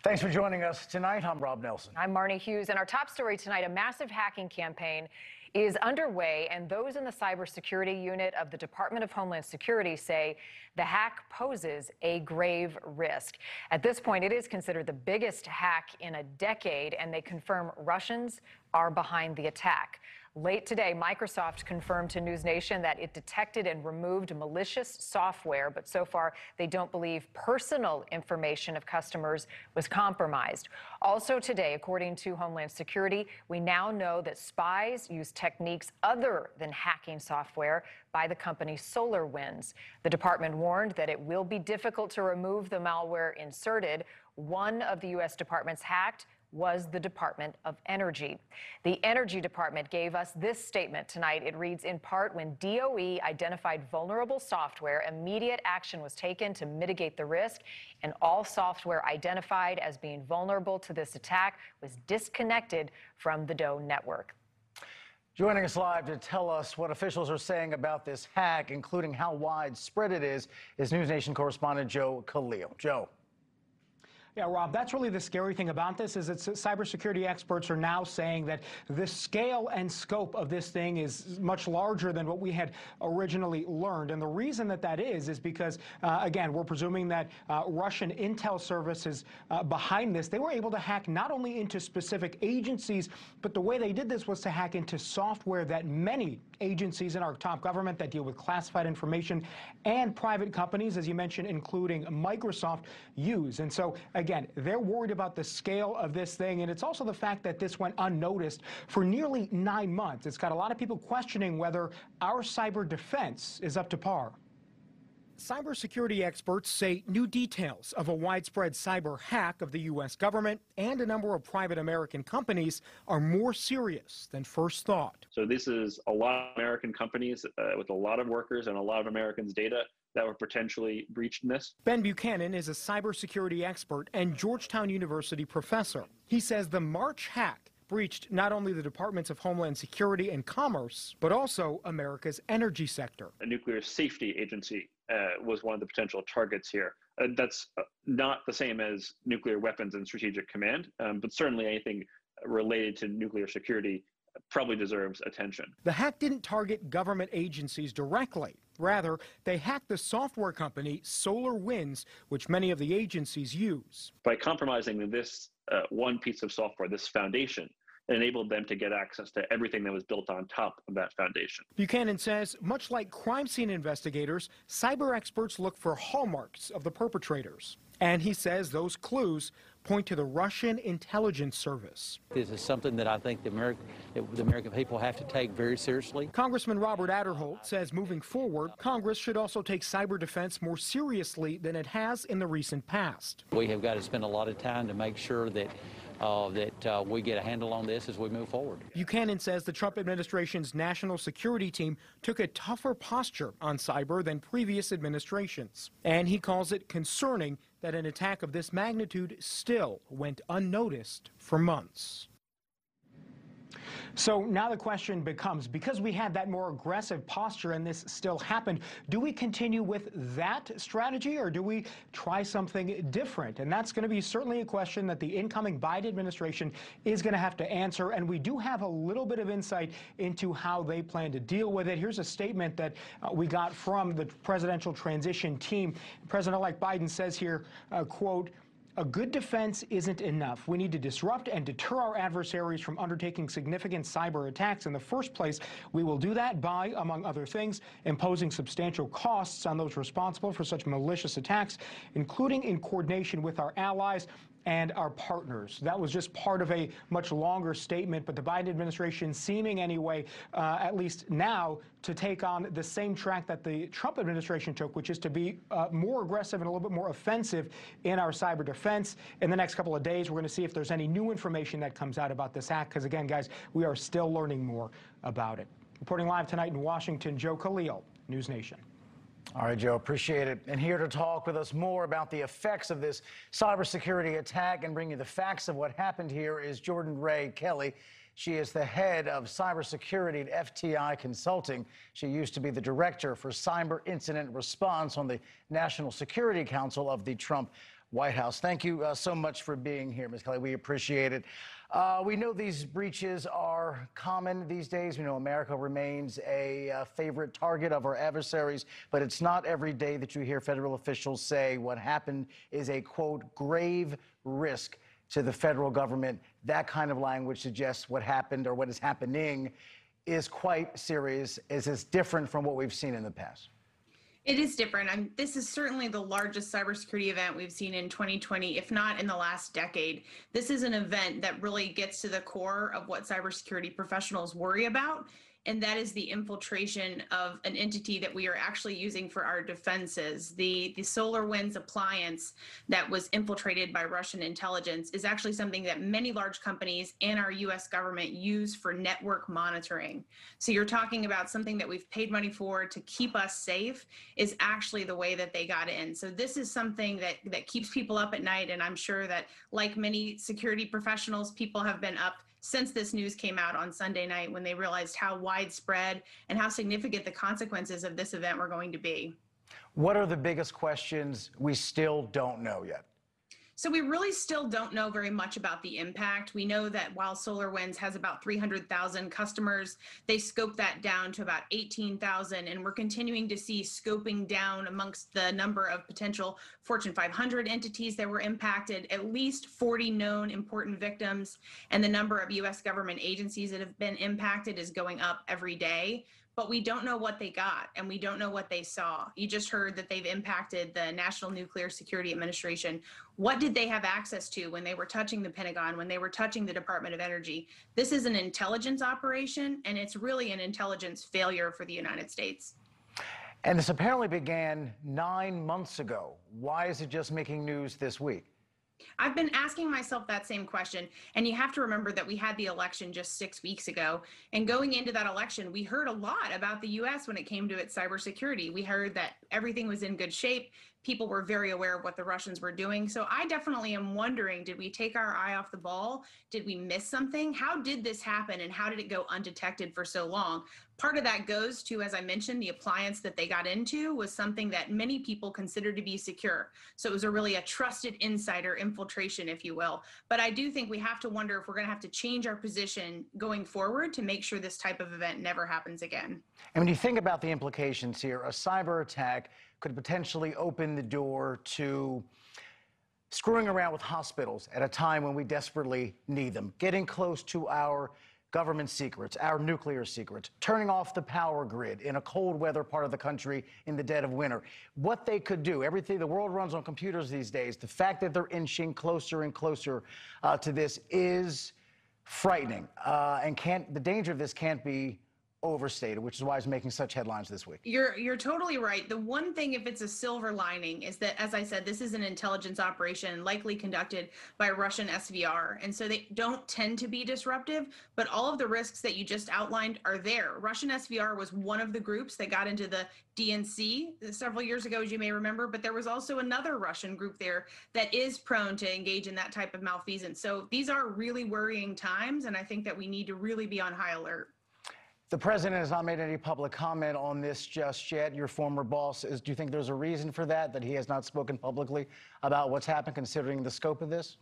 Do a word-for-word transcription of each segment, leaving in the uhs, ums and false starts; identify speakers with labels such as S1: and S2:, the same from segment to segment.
S1: Thanks for joining us tonight. I'm Rob Nelson.
S2: I'm Marnie Hughes, and our top story tonight, a massive hacking campaign is underway, and those in the cybersecurity unit of the Department of Homeland Security say the hack poses a grave risk. At this point, it is considered the biggest hack in a decade, and they confirm Russians are behind the attack. Late today, Microsoft confirmed to News Nation that it detected and removed malicious software, but so far they don't believe personal information of customers was compromised. Also today, according to Homeland Security, we now know that spies use techniques other than hacking software by the company SolarWinds. The department warned that it will be difficult to remove the malware inserted. One of the U S departments hacked was the Department of Energy. The Energy Department gave us this statement tonight. It reads, in part, when D O E identified vulnerable software, immediate action was taken to mitigate the risk, and all software identified as being vulnerable to this attack was disconnected from the D O E network.
S1: Joining us live to tell us what officials are saying about this hack, including how widespread it is, is News Nation correspondent Joe Khalil. Joe.
S3: Yeah, Rob, that's really the scary thing about this is that cybersecurity experts are now saying that the scale and scope of this thing is much larger than what we had originally learned. And the reason that that is is because, uh, again, we're presuming that uh, Russian intel services uh, behind this, they were able to hack not only into specific agencies, but the way they did this was to hack into software that many agencies in our top government that deal with classified information and private companies, as you mentioned, including Microsoft, use. And so, again, they're worried about the scale of this thing, and it's also the fact that this went unnoticed for nearly nine months. It's got a lot of people questioning whether our cyber defense is up to par. Cybersecurity experts say new details of a widespread cyber hack of the U S government and a number of private American companies are more serious than first thought.
S4: So this is a lot of American companies uh, with a lot of workers and a lot of Americans' data that were potentially breached in this.
S3: Ben Buchanan is a cybersecurity expert and Georgetown University professor. He says the March hack breached not only the Departments of Homeland Security and Commerce, but also America's energy sector.
S4: A nuclear safety agency uh, was one of the potential targets here. Uh, that's uh, not the same as nuclear weapons and strategic command, um, but certainly anything related to nuclear security probably deserves attention.
S3: The hack didn't target government agencies directly. Rather, they hacked the software company SolarWinds, which many of the agencies use.
S4: By compromising this uh, one piece of software, this foundation, it enabled them to get access to everything that was built on top of that foundation.
S3: Buchanan says, much like crime scene investigators, cyber experts look for hallmarks of the perpetrators. And he says those clues point to the Russian intelligence service.
S5: This is something that I think the American, the American people have to take very seriously.
S3: Congressman Robert Aderholt says moving forward, Congress should also take cyber defense more seriously than it has in the recent past.
S5: We have got to spend a lot of time to make sure that Uh, that uh, we get a handle on this as we move forward.
S3: Buchanan says the Trump administration's national security team took a tougher posture on cyber than previous administrations. And he calls it concerning that an attack of this magnitude still went unnoticed for months. So now the question becomes, because we had that more aggressive posture and this still happened, do we continue with that strategy or do we try something different? And that's going to be certainly a question that the incoming Biden administration is going to have to answer. And we do have a little bit of insight into how they plan to deal with it. Here's a statement that uh, we got from the presidential transition team. President-elect Biden says here, uh, quote, "A good defense isn't enough. We need to disrupt and deter our adversaries from undertaking significant cyber attacks. In the first place, we will do that by, among other things, imposing substantial costs on those responsible for such malicious attacks, including in coordination with our allies and our partners." That was just part of a much longer statement, but the Biden administration seeming anyway, uh, at least now, to take on the same track that the Trump administration took, which is to be uh, more aggressive and a little bit more offensive in our cyber defense. In the next couple of days, we're going to see if there's any new information that comes out about this hack, because again, guys, we are still learning more about it. Reporting live tonight in Washington, Joe Khalil, News Nation.
S1: All right, Joe, appreciate it. And here to talk with us more about the effects of this cybersecurity attack and bring you the facts of what happened here is Jordan Rae Kelly. She is the head of cybersecurity at F T I Consulting. She used to be the director for cyber incident response on the National Security Council of the Trump White House. Thank you uh, so much for being here, Miz Kelly. We appreciate it. Uh, we know these breaches are common these days. We know America remains a uh, favorite target of our adversaries, but it's not every day that you hear federal officials say what happened is a, quote, grave risk to the federal government. That kind of language suggests what happened or what is happening is quite serious, is it's different from what we've seen in the past.
S6: It is different. I'm, this is certainly the largest cybersecurity event we've seen in twenty twenty, if not in the last decade. This is an event that really gets to the core of what cybersecurity professionals worry about, and that is the infiltration of an entity that we are actually using for our defenses. The, the SolarWinds appliance that was infiltrated by Russian intelligence is actually something that many large companies and our U S government use for network monitoring. So you're talking about something that we've paid money for to keep us safe is actually the way that they got in. So this is something that, that keeps people up at night, and I'm sure that, like many security professionals, people have been up since this news came out on Sunday night when they realized how widespread and how significant the consequences of this event were going to be.
S1: What are the biggest questions we still don't know yet?
S6: So we really still don't know very much about the impact. We know that while SolarWinds has about three hundred thousand customers, they scoped that down to about eighteen thousand, and we're continuing to see scoping down amongst the number of potential Fortune five hundred entities that were impacted, at least forty known important victims, and the number of U S government agencies that have been impacted is going up every day. But we don't know what they got, and we don't know what they saw. You just heard that they've impacted the National Nuclear Security Administration. What did they have access to when they were touching the Pentagon, when they were touching the Department of Energy? This is an intelligence operation, and it's really an intelligence failure for the United States.
S1: And this apparently began nine months ago. Why is it just making news this week?
S6: I've been asking myself that same question, and you have to remember that we had the election just six weeks ago, and going into that election, we heard a lot about the U S when it came to its cybersecurity. We heard that everything was in good shape. People were very aware of what the Russians were doing. So I definitely am wondering, did we take our eye off the ball? Did we miss something? How did this happen, and how did it go undetected for so long? Part of that goes to, as I mentioned, the appliance that they got into was something that many people considered to be secure. So it was a really a trusted insider infiltration, if you will. But I do think we have to wonder if we're going to have to change our position going forward to make sure this type of event never happens again.
S1: And when you think about the implications here, a cyber attack could potentially open the door to screwing around with hospitals at a time when we desperately need them, getting close to our government secrets, our nuclear secrets, turning off the power grid in a cold weather part of the country in the dead of winter. What they could do, everything, the world runs on computers these days. The fact that they're inching closer and closer uh, to this is frightening. Uh, and can't, the danger of this can't be overstated, which is why it's making such headlines this week.
S6: You're you're totally right. The one thing, if it's a silver lining, is that, as I said, this is an intelligence operation likely conducted by Russian S V R, and so they don't tend to be disruptive, but all of the risks that you just outlined are there. Russian S V R was one of the groups that got into the D N C several years ago, as you may remember, but there was also another Russian group there that is prone to engage in that type of malfeasance. So these are really worrying times, and I think that we need to really be on high alert.
S1: The president has not made any public comment on this just yet. Your former boss, is, do you think there's a reason for that, that he has not spoken publicly about what's happened, considering the scope of this?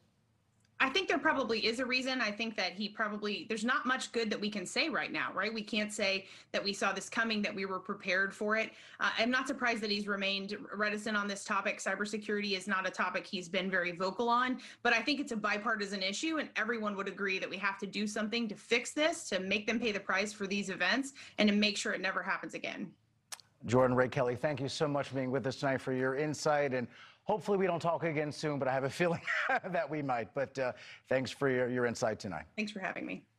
S6: I think there probably is a reason. I think that he probably, there's not much good that we can say right now, right? We can't say that we saw this coming, that we were prepared for it. Uh, I'm not surprised that he's remained reticent on this topic. Cybersecurity is not a topic he's been very vocal on, but I think it's a bipartisan issue, and everyone would agree that we have to do something to fix this, to make them pay the price for these events, and to make sure it never happens again.
S1: Jordan Ray Kelly, thank you so much for being with us tonight, for your insight, and hopefully we don't talk again soon, but I have a feeling that we might. But uh, thanks for your, your insight tonight.
S6: Thanks for having me.